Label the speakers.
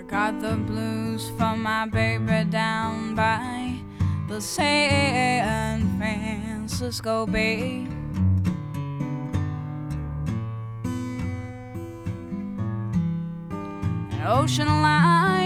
Speaker 1: got the blues for my baby down by the San Francisco Bay. An ocean line